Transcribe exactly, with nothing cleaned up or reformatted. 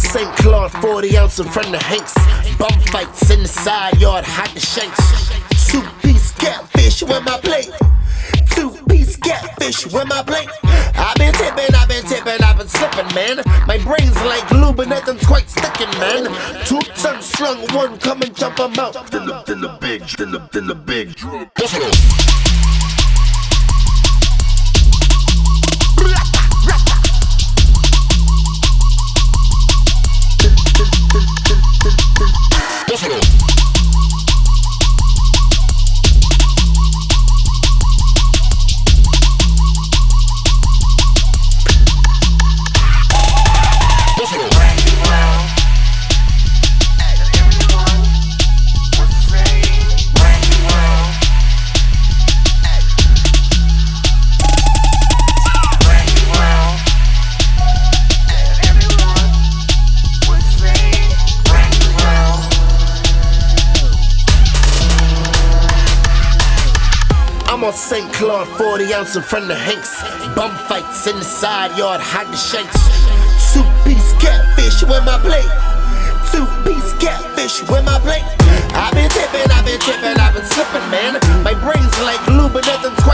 Saint Claude, forty ounce in front of Hanks. Bum fights in the side yard, hide the shanks. Two-piece catfish with my plate. Two-piece catfish with my plate. I've been tipping, I've been tipping, I've been slipping, man. My brain's like glue, but nothing's quite sticking, man. Two tons strung, one come and jump 'em out. Then the, then the big, then the, then the big. Buffalo. Buffalo. I'm on Saint Claude, forty ounce in front of Hanks. Bum fights in the side yard, hide the shanks. Two-piece catfish with my plate. Two-piece catfish with my plate. I've been tipping, I've been tipping, I've been slipping, man. My brain's like glue, but nothing's